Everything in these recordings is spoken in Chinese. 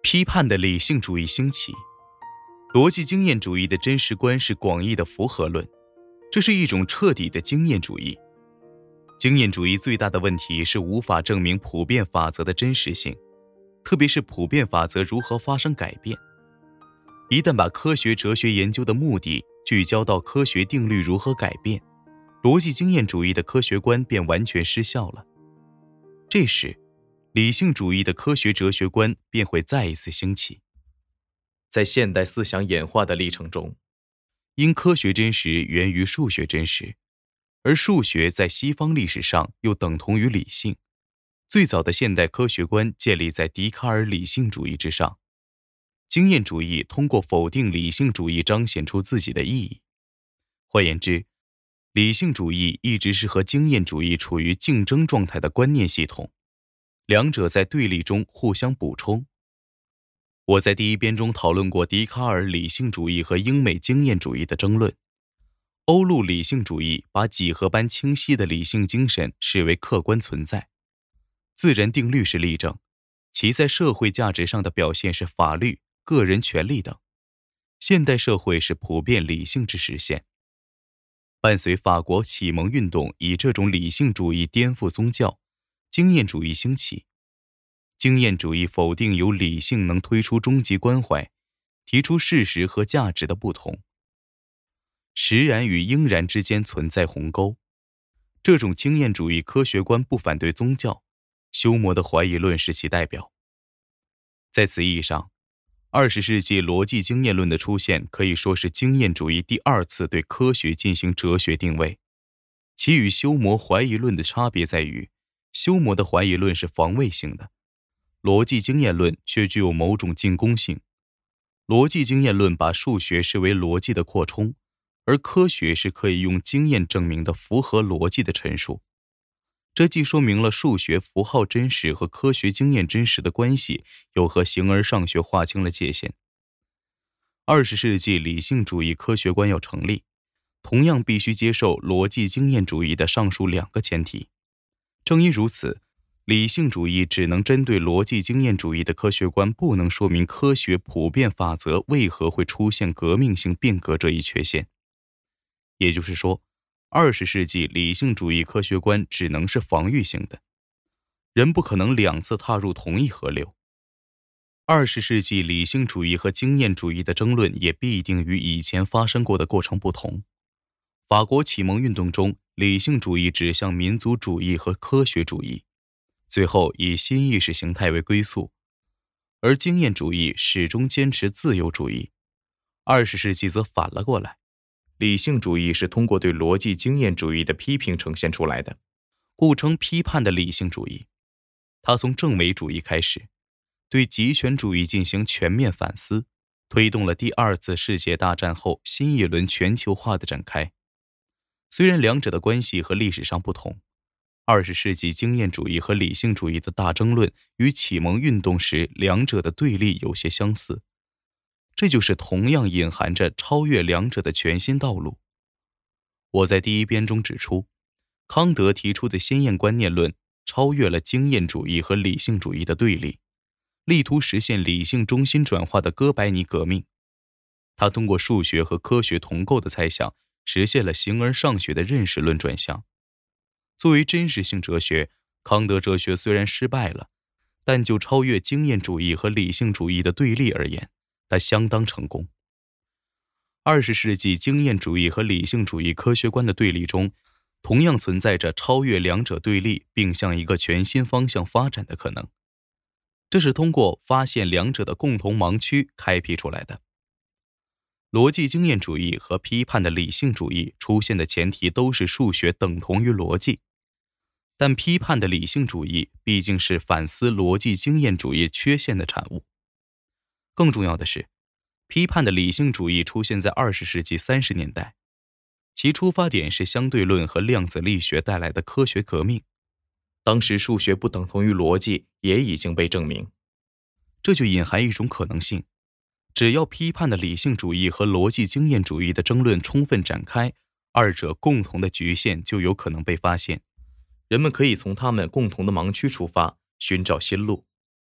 批判的理性主义兴起。逻辑经验主义的真实观是广义的符合论，这是一种彻底的经验主义。经验主义最大的问题是无法证明普遍法则的真实性，特别是普遍法则如何发生改变。一旦把科学哲学研究的目的聚焦到科学定律如何改变，逻辑经验主义的科学观便完全失效了。这时，理性主义的科学哲学观便会再一次兴起。在现代思想演化的历程中，因科学真实源于数学真实，而数学在西方历史上又等同于理性。最早的现代科学观建立在笛卡尔理性主义之上。经验主义通过否定理性主义彰显出自己的意义。换言之，理性主义一直是和经验主义处于竞争状态的观念系统，两者在对立中互相补充。我在第一编中讨论过笛卡尔理性主义和英美经验主义的争论。欧陆理性主义把几何般清晰的理性精神视为客观存在，自然定律是例证，其在社会价值上的表现是法律、个人权利等。现代社会是普遍理性之实现。伴随法国启蒙运动以这种理性主义颠覆宗教，经验主义兴起。经验主义否定由理性能推出终极关怀，提出事实和价值的不同。实然与应然之间存在鸿沟。这种经验主义科学观不反对宗教，休谟的怀疑论是其代表。在此意义上，20世纪逻辑经验论的出现可以说是经验主义第二次对科学进行哲学定位。其与休谟怀疑论的差别在于，休谟的怀疑论是防卫性的，逻辑经验论却具有某种进攻性。逻辑经验论把数学视为逻辑的扩充，而科学是可以用经验证明的符合逻辑的陈述。这既说明了数学符号真实和科学经验真实的关系，又和形而上学划清了界限。20世纪理性主义科学观要成立，同样必须接受逻辑经验主义的上述两个前提。正因如此，理性主义只能针对逻辑经验主义的科学观不能说明科学普遍法则为何会出现革命性变革这一缺陷。也就是说，20世纪理性主义科学观只能是防御性的，人不可能两次踏入同一河流。20世纪理性主义和经验主义的争论也必定与以前发生过的过程不同。法国启蒙运动中，理性主义指向民族主义和科学主义，最后以新意识形态为归宿，而经验主义始终坚持自由主义。20世纪则反了过来，理性主义是通过对逻辑经验主义的批评呈现出来的，故称批判的理性主义。它从政伪主义开始，对极权主义进行全面反思，推动了第二次世界大战后新一轮全球化的展开。虽然两者的关系和历史上不同，20世纪经验主义和理性主义的大争论与启蒙运动时两者的对立有些相似，这就是同样隐含着超越两者的全新道路。我在第一编中指出，康德提出的先验观念论超越了经验主义和理性主义的对立，力图实现理性中心转化的哥白尼革命。他通过数学和科学同构的猜想，实现了形而上学的认识论转向。作为真实性哲学，康德哲学虽然失败了，但就超越经验主义和理性主义的对立而言，它相当成功。20世纪经验主义和理性主义科学观的对立中，同样存在着超越两者对立并向一个全新方向发展的可能。这是通过发现两者的共同盲区开辟出来的。逻辑经验主义和批判的理性主义出现的前提都是数学等同于逻辑，但批判的理性主义毕竟是反思逻辑经验主义缺陷的产物。更重要的是，批判的理性主义出现在20世纪30年代，其出发点是相对论和量子力学带来的科学革命。当时数学不等同于逻辑也已经被证明，这就隐含一种可能性，只要批判的理性主义和逻辑经验主义的争论充分展开，二者共同的局限就有可能被发现，人们可以从他们共同的盲区出发，寻找新路。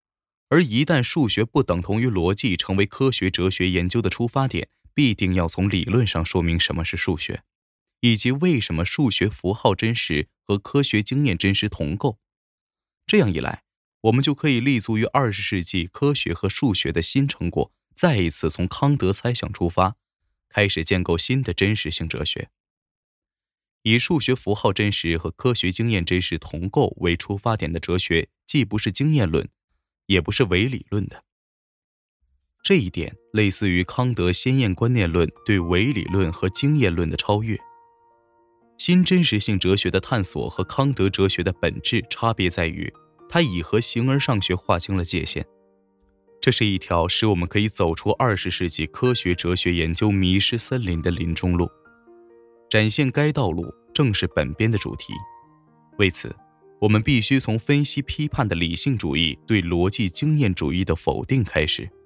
而一旦数学不等同于逻辑成为科学哲学研究的出发点，必定要从理论上说明什么是数学，以及为什么数学符号真实和科学经验真实同构。这样一来，我们就可以立足于20世纪科学和数学的新成果，再一次从康德猜想出发，开始建构新的真实性哲学。以数学符号真实和科学经验真实同构为出发点的哲学，既不是经验论，也不是伪理论的。这一点类似于康德先验观念论对伪理论和经验论的超越。新真实性哲学的探索和康德哲学的本质差别在于，它以和形而上学划清了界限。这是一条使我们可以走出20世纪科学哲学研究迷失森林的林中路。展现该道路正是本编的主题。为此，我们必须从分析批判的理性主义对逻辑经验主义的否定开始。